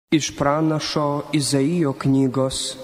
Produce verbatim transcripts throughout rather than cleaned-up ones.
Iš pranašo Izaijo knygos.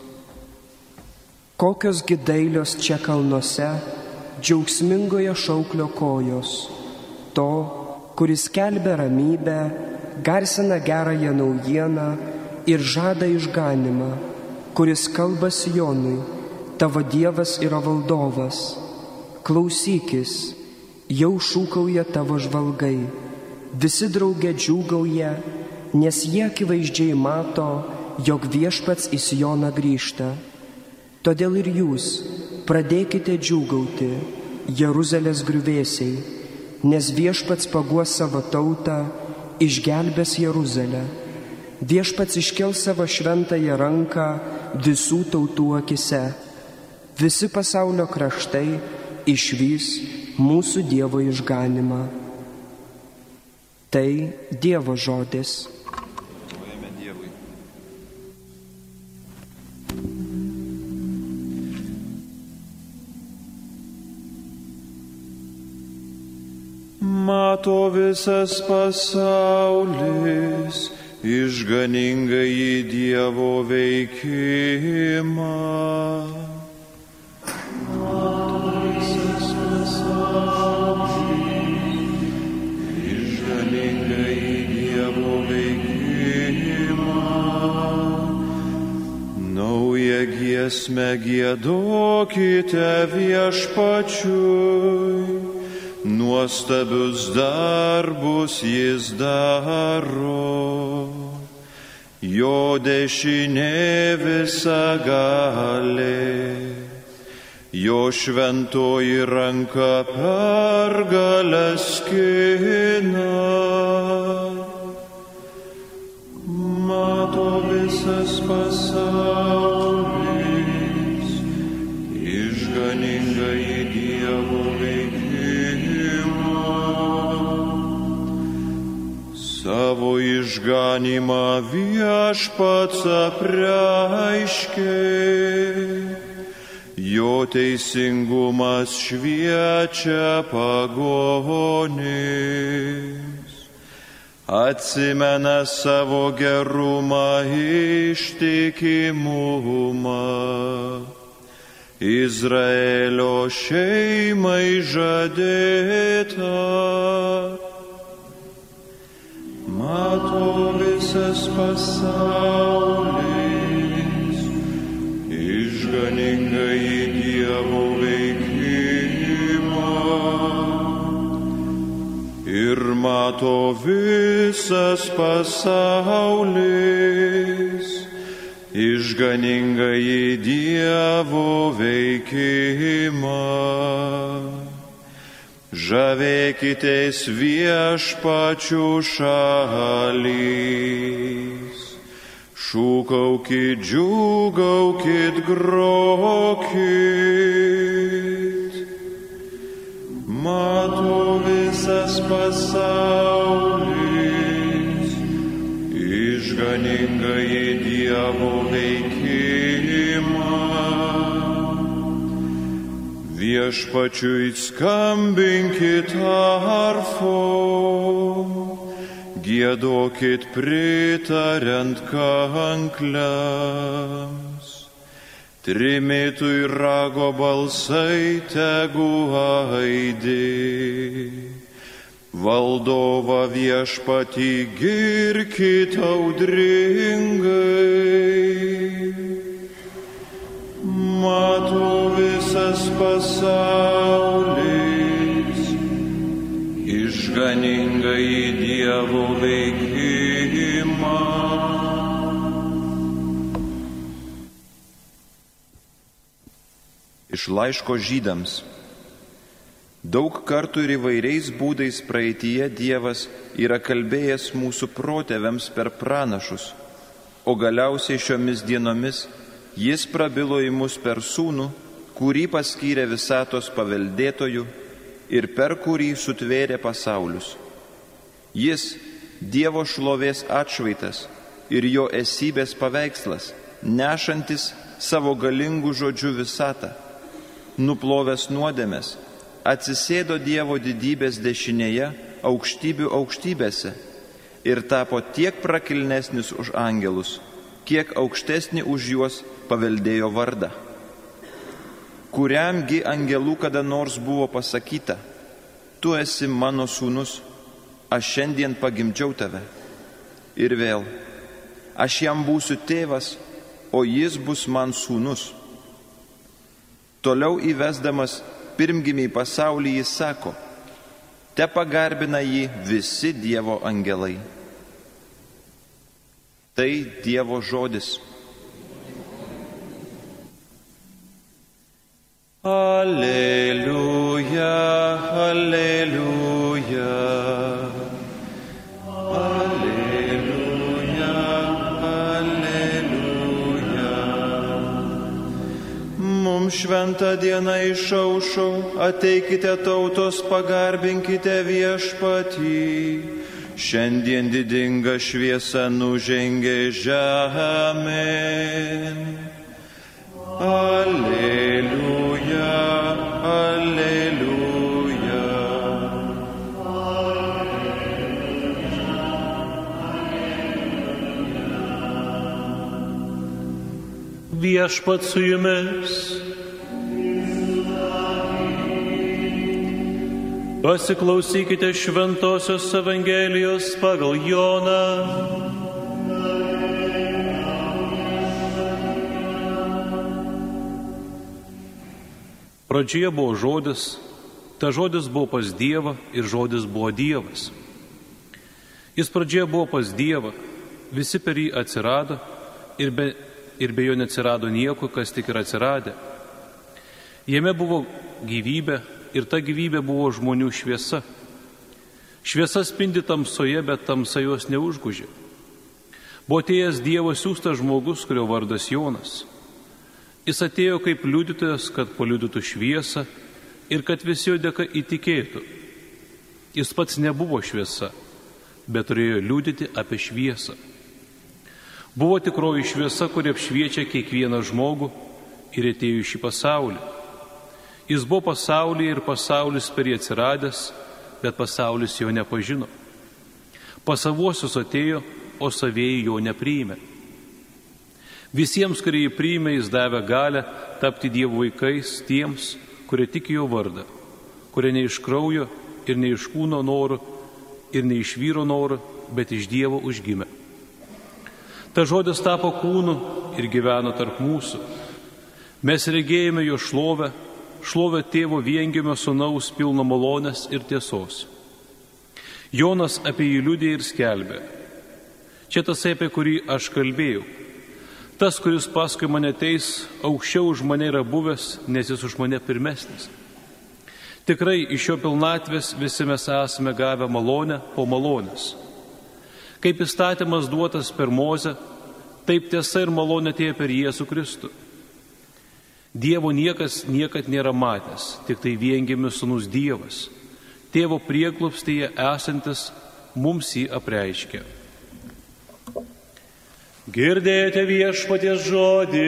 Kokios gi dailios čia kalnuose, džiaugsmingoje šauklio kojos, to, kuris skelbia ramybę, garsina gerąją naujieną ir žada išganimą, kuris kalba Sionui, tavo Dievas yra valdovas. Klausykis, jau šūkauja tavo žvalgai, visi drauge džiūgauja, nes jie akivaizdžiai mato, jog Viešpats į Sioną grįžta. Todėl ir jūs pradėkite džiūgauti, Jeruzalės griuvėsiai, nes Viešpats paguos savo tautą, išgelbės Jeruzalę. Viešpats iškels savo šventąją ranką visų tautų akise. Visi pasaulio kraštai išvys mūsų Dievo išganimą. Tai Dievo žodis. Mato visas pasaulis išganingąjį Dievo veikimą. Mato visas pasaulis išganingąjį Dievo veikimą. Naują giesmę giedokite Viešpačiui. Nuostabius darbus jis daro, jo dešinė visagalė, jo šventoji ranka pergalę skina. Mato visas pasaulis išganingąjį Dievo veikimą. Savo išganimą Viešpats apreiškė, jo teisingumas šviečia pagonims, atsimena savo gerumą ištikimumą, Izraelio šeimai žadėtą. Mato visas pasaulis išganingąjį Dievo veikimą. Ir mato visas pasaulis išganingąjį Dievo veikimą. Žavėkitės Viešpačiu šalys, šūkaukit, džiūgaukit, grokit. Mato visas pasaulis išganingąjį Dievo veikimą. Viešpačiui skambinkit arfom, giedokit pritariant kankliams. Trimitų ir rago balsai tegu aidi, valdovą Viešpatį girkit audringai. Mato visas pasaulis išganingąjį Dievo veikimą. Iš laiško Žydams. Daug kartų ir įvairiais būdais praeityje Dievas yra kalbėjęs mūsų protėviams per pranašus, o galiausiai šiomis dienomis Jis prabilo į mus per Sūnų, kurį paskyrė visatos paveldėtojų ir per kurį sutvėrė pasaulius. Jis, Dievo šlovės atšvaitas ir jo esybės paveikslas, nešantis savo galingų žodžių visatą, nuplovęs nuodėmes, atsisėdo Dievo didybės dešinėje aukštybių aukštybėse, ir tapo tiek prakilnesnis už angelus, kiek aukštesnį už juos paveldėjo vardą. Kuriamgi angelų kada nors buvo pasakyta: tu esi mano sūnus, aš šiandien pagimdžiau tave. Ir vėl, aš jam būsiu tėvas, o jis bus man sūnus. Toliau įvesdamas pirmgimį pasaulį jis sako: te pagarbina jį visi Dievo angelai. Tai Dievo žodis. Alleluja, alleluja. Alleluja, alleluja. Mums šventą dieną išaušo, ateikite tautos, pagarbinkite viešpatį. Šiandien didinga šviesa nužengė žemėn. Alleluja, alleluja. Viešpat su jumis. Pasiklausykite Šventosios Evangelijos pagal Joną. Pradžioje buvo žodis, ta žodis buvo pas Dievą ir žodis buvo Dievas. Jis pradžioje buvo pas Dievą, visi per jį atsirado ir be, ir be jo neatsirado nieko, kas tik yra atsiradę. Jame buvo gyvybė ir ta gyvybė buvo žmonių šviesa. Šviesa spindi tamsoje, bet tamsa jos neužgužė. Buvo atėjęs Dievo siųstas žmogus, kurio vardas Jonas. Jis atėjo kaip liudytojas, kad paliudytų šviesą ir kad visi jo dėka įtikėtų. Jis pats nebuvo šviesa, bet turėjo liudyti apie šviesą. Buvo tikroji šviesa, kuri apšviečia kiekvieną žmogų ir atėjo į šį pasaulį. Jis buvo pasaulyje ir pasaulis per jį atsiradęs, bet pasaulis jo nepažino. Pas savuosius atėjo, o savieji jo nepriėmė. Visiems, kurie jį priėmė, jis davė galią tapti Dievo vaikais tiems, kurie tiki jo vardą, kurie ne iš kraujo ir ne iš kūno norų ir ne iš vyro norų, bet iš Dievo užgimė. Ta žodis tapo kūnu ir gyveno tarp mūsų. Mes regėjome jo šlovę, šlovę tėvo viengimio sūnaus pilno malonės ir tiesos. Jonas apie jį liudė ir skelbė. Čia tas, apie kurį aš kalbėjau. Tas, kuris paskui mane ateis, aukščiau už mane yra buvęs, nes jis už mane pirmesnis. Tikrai iš jo pilnatvės visi mes esame gavę malonę po malonės. Kaip įstatymas duotas per Mozę, taip tiesa ir malonė atėjo per Jėzų Kristų. Dievo niekas niekad nėra matęs, tik tai viengimis sūnus Dievas. Tėvo prieglobstyje esantis mums jį apreiškė. Girdėjote viešpaties žodį.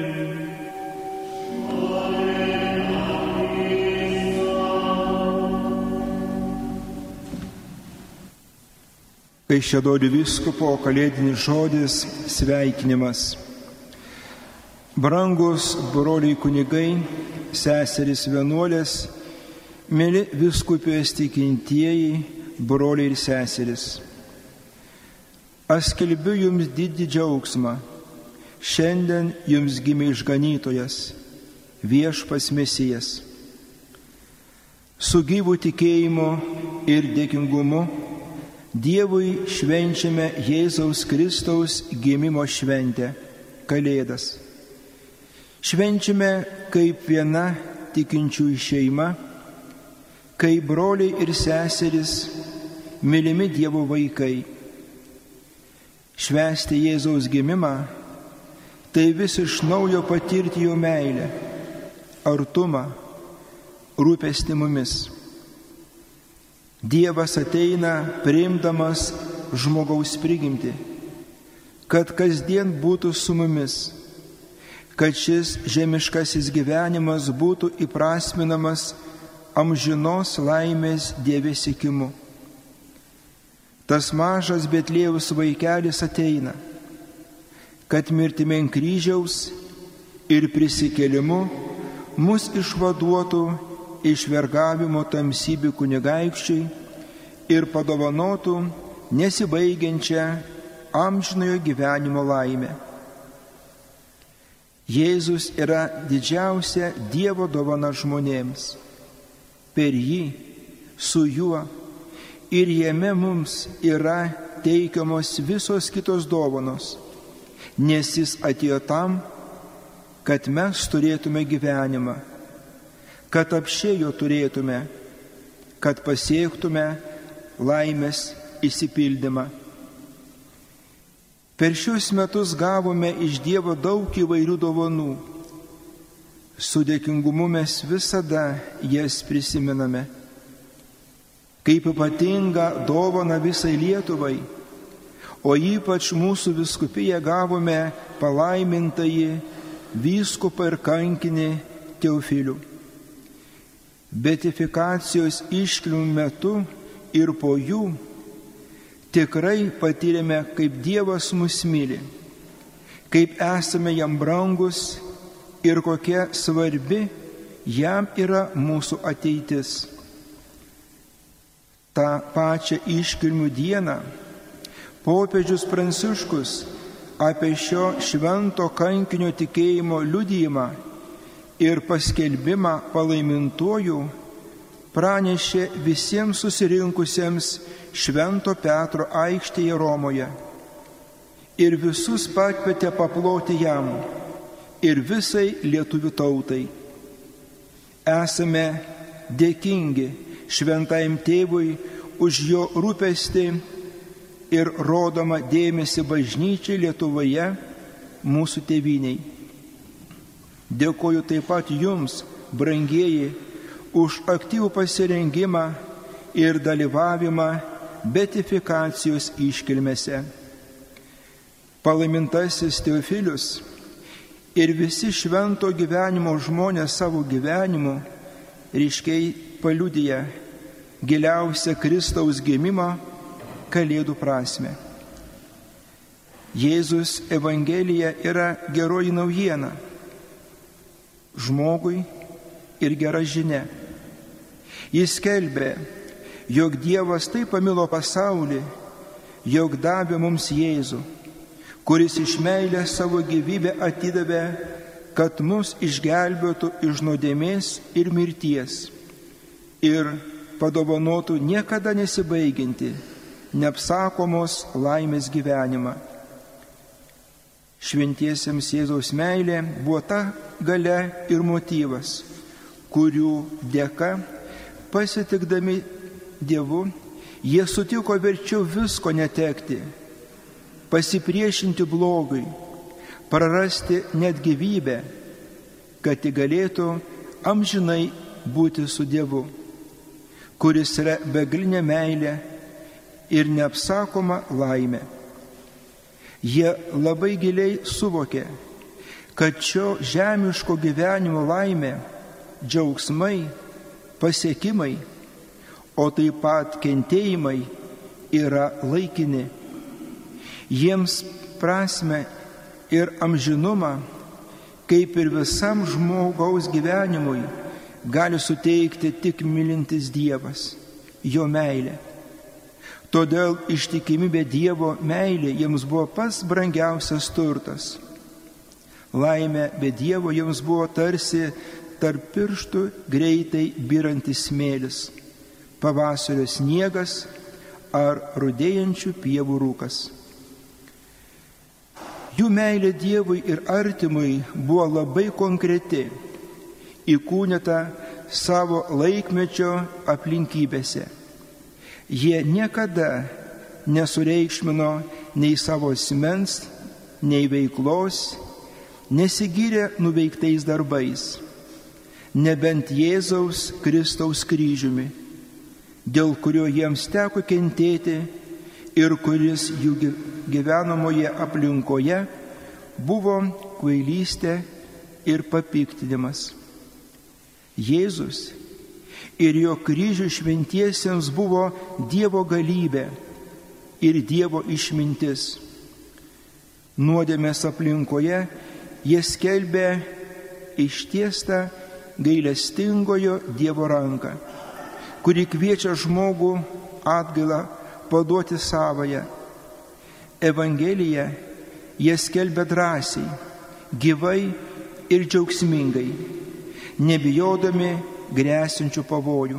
Kaišiadorių vyskupo kalėdinis žodis sveikinimas. Brangus broliai kunigai, seserys vienuolės, mėly vyskupijos tikintieji, broliai ir seserys. Aš skelbiu jums didį džiaugsmą. Šiandien jums gimė išganytojas, viešpats Mesijas. Su gyvu tikėjimu ir dėkingumu Dievui švenčiame Jėzaus Kristaus gimimo šventę, Kalėdas. Švenčiame kaip viena tikinčiųjų šeima, kaip broliai ir seserys, mylimi Dievo vaikai. Švęsti Jėzaus gimimą – tai vis iš naujo patirti jo meilę, artumą, rūpestį mumis. Dievas ateina priimdamas žmogaus prigimtį, kad kasdien būtų su mumis, kad šis žemiškasis gyvenimas būtų įprasminamas amžinos laimės Dieve siekimu. tas mažas Betlėjaus vaikelis ateina, kad mirtimi ant kryžiaus ir prisikėlimu mus išvaduotų iš vergavimo tamsybių kunigaikščiai ir padovanotų nesibaigiančią amžinojo gyvenimo laimę. Jėzus yra didžiausia Dievo dovana žmonėms. Per jį, su juo ir jame mums yra teikiamos visos kitos dovanos, nes jis atėjo tam, kad mes turėtume gyvenimą, kad apsčiai jo turėtume, kad pasiektume laimės išsipildymą. Per šios metus gavome iš Dievo daug įvairių dovanų. Su dėkingumu mes visada jas prisimename. Kaip ypatingą dovaną visai Lietuvai, o ypač mūsų vyskupiją gavome palaimintąjį vyskupą ir kankinį Teofilių. Beatifikacijos iškilmių metu ir po jų tikrai patyrėme, kaip Dievas mus myli, kaip esame jam brangus ir kokia svarbi jam yra mūsų ateitis. Ta pačią iškilmių dieną popiežius Pranciškus apie šio švento kankinio tikėjimo liudijimą ir paskelbimą palaimintuoju pranešė visiems susirinkusiems Švento Petro aikštėje Romoje ir visus pakvietė paploti jam ir visai lietuvių tautai. Esame dėkingi šventajam tėvui už jo rūpestį ir rodomą dėmesį bažnyčiai Lietuvoje, mūsų tėvyniai. Dėkoju taip pat jums, brangieji, už aktyvų pasirengimą ir dalyvavimą beatifikacijos iškilmėse. Palaimintasis Teofilius ir visi švento gyvenimo žmonės savo gyvenimu ryškiai paliudija giliausią Kristaus gimimo Kalėdų prasmę. Jėzus Evangelija yra geroji naujiena žmogui ir gera žinia. Jis skelbė, jog Dievas taip pamilo pasaulį, jog davė mums Jėzų, kuris iš meilės savo gyvybę atidavė, kad mus išgelbėtų iš nuodėmės ir mirties ir padovanotų niekada nesibaigianti, neapsakomos laimės gyvenimą. Šventiesiems Jėzaus meilė buvo ta galia ir motyvas, kurių dėka pasitikdami Dievu, jie sutiko verčiau visko netekti, pasipriešinti blogui, prarasti net gyvybę, kad tik galėtų amžinai būti su Dievu, kuris yra begalinė meilė ir neapsakoma laimė. Jie labai giliai suvokė, kad šio žemiško gyvenimo laimė, džiaugsmai, pasiekimai, o taip pat kentėjimai yra laikini. Jiems prasmę ir amžinumą, kaip ir visam žmogaus gyvenimui, gali suteikti tik mylintis Dievas, jo meilė. Todėl ištikimybė Dievo meilė jiems buvo pats brangiausias turtas. Laimė be Dievo jiems buvo tarsi tarp pirštų greitai byrantis smėlis, pavasario sniegas ar rudėjančių pievų rūkas. Jų meilė Dievui ir artimui buvo labai konkreti, įkūnyta savo laikmečio aplinkybėse. Jie niekada nesureikšmino nei savo asmens, nei veiklos, nesigyrė nuveiktais darbais, nebent Jėzaus Kristaus kryžiumi, dėl kurio jiems teko kentėti ir kuris jų gyvenamoje aplinkoje buvo kvailystė ir papiktinimas. Jėzus ir jo kryžių šventiesiems buvo Dievo galybė, ir Dievo išmintis. Nuodėmės aplinkoje jie skelbia ištiestą gailestingojo Dievo ranką, kuri kviečia žmogų atgailą paduoti savąją. Evangeliją jie skelbia drąsiai, gyvai ir džiaugsmingai, nebijodami grėsinčių pavojų.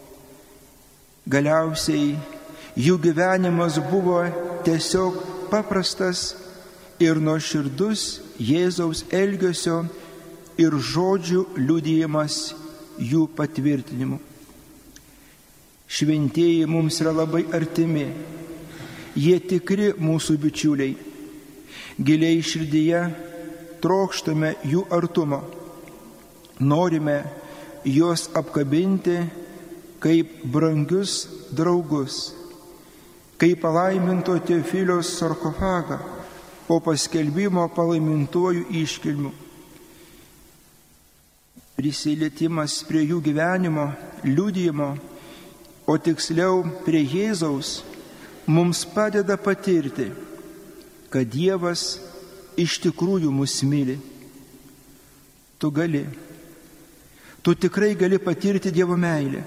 Galiausiai jų gyvenimas buvo tiesiog paprastas ir nuoširdus Jėzaus elgesio ir žodžių liudijimas jų patvirtinimu. Šventieji mums yra labai artimi, jie tikri mūsų bičiuliai. Giliai širdyje trokštame jų artumo, norime juos apkabinti kaip brangius draugus, kaip palaiminto Teofiliaus sarkofagą po paskelbimo palaimintuoju iškilmiu. Prisilietimas prie jų gyvenimo, liudijimo, o tiksliau prie Jėzaus, mums padeda patirti, kad Dievas iš tikrųjų mus myli. Tu gali, tu tikrai gali patirti Dievo meilę.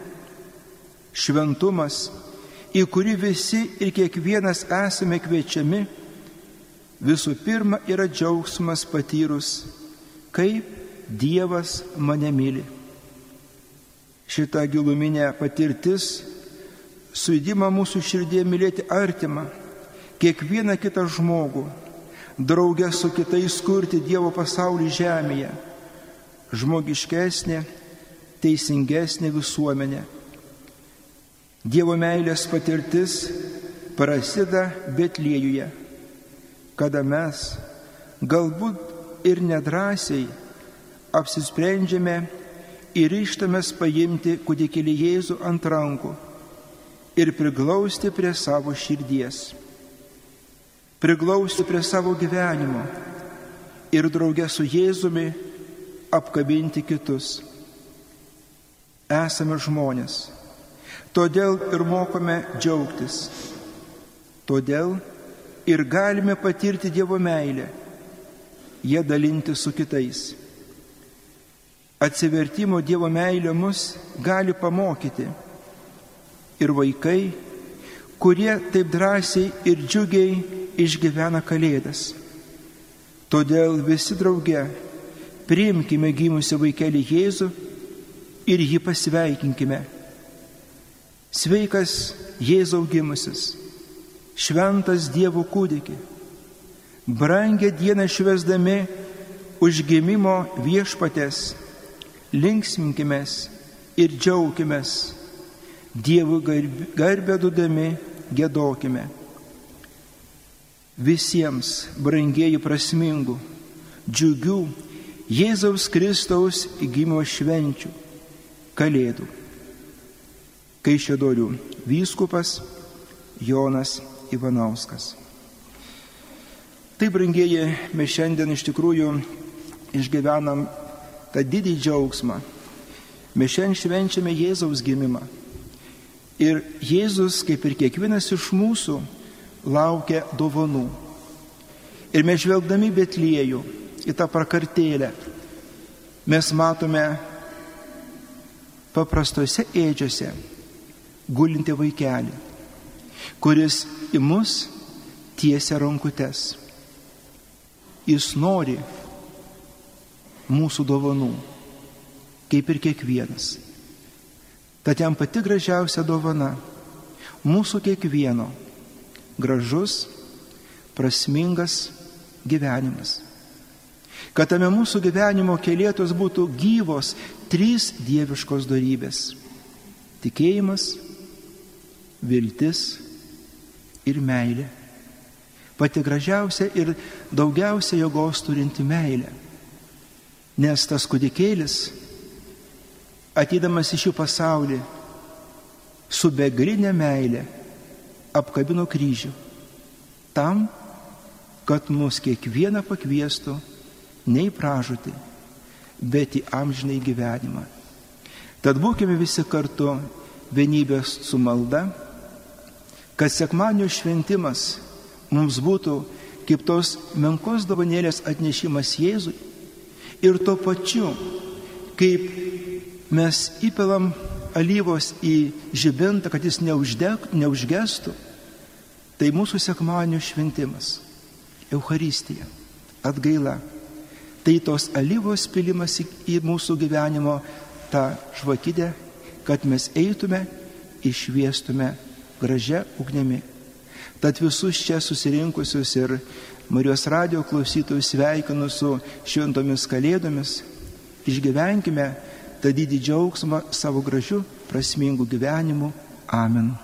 Šventumas, į kurį visi ir kiekvienas esame kviečiami, visų pirma yra džiaugsmas patyrus, kaip Dievas mane myli. Šita giluminė patirtis sujudima mūsų širdėje mylėti artimą, kiekvieną kitą žmogų, draugę su kitais kurti Dievo pasaulį žemėje, žmogiškesnė, teisingesnė visuomenė. Dievo meilės patirtis prasideda Betliejuje, kada mes, galbūt ir nedrąsiai, apsisprendžiame ir ryžtamės paimti kūdikėlį Jėzų ant rankų ir priglausti prie savo širdies, priglausti prie savo gyvenimo ir drauge su Jėzumi apkabinti kitus. Esame žmonės, todėl ir mokome džiaugtis, todėl ir galime patirti Dievo meilę, ją dalinti su kitais. Atsivertimo Dievo meilė mus gali pamokyti ir vaikai, kurie taip drąsiai ir džiugiai išgyvena Kalėdas. Todėl visi drauge priimkime gimusį vaikelį Jėzų ir jį pasveikinkime. Sveikas Jėzau gimusis, šventas Dievo kūdiki, brangią dieną švęsdami užgimimo Viešpaties, linksminkimės ir džiaukimės, Dievui garbę dudami giedokime. Visiems brangieji prasmingų, džiugių Jėzaus Kristaus gimimo švenčių, Kalėdų. Kaišiadorių vyskupas Jonas Ivanauskas. Tai, brangieji, mes šiandien iš tikrųjų išgyvenam tą didį džiaugsmą. Mes šiandien švenčiame Jėzaus gimimą. Ir Jėzus, kaip ir kiekvienas iš mūsų, laukia dovanų. Ir mes žvelgdami Betliejų į tą prakartėlę, mes matome paprastose ėdžiose gulinti vaikelį, kuris į mus tiesia rankutes. Jis nori mūsų dovanų, kaip ir kiekvienas. Tad jam pati gražiausia dovana mūsų kiekvieno gražus, prasmingas gyvenimas. Kad tame mūsų gyvenimo kelėtos būtų gyvos trys dieviškos dorybės – tikėjimas, viltis ir meilė. Pati gražiausia ir daugiausia jėgos turinti meilė. Nes tas kūdikėlis, ateidamas į šį pasaulį, su begaline meilė apkabino kryžių, tam, kad mus kiekvieną pakviestų ne į pražūtį, bet į amžinąjį gyvenimą. Tad būkime visi kartu vienybės su malda, kad sekmadienio šventimas mums būtų kaip tos menkos dovanėlės atnešimas Jėzui ir tuo pačiu, kaip mes įpilam alyvos į žibintą, kad jis neuždeg, neužgestų, tai mūsų sekmadienio šventimas, Eucharistija, atgaila. Tai tos alyvos pilimas į, į mūsų gyvenimo tą žvakidę, kad mes eitume, išviestume gražia ugnimi. Tad visus čia susirinkusius ir Marijos radijo klausytojus sveikinu su šventomis kalėdomis. Išgyvenkime tą didį džiaugsmą savo gražiu, prasmingu gyvenimu. Amen.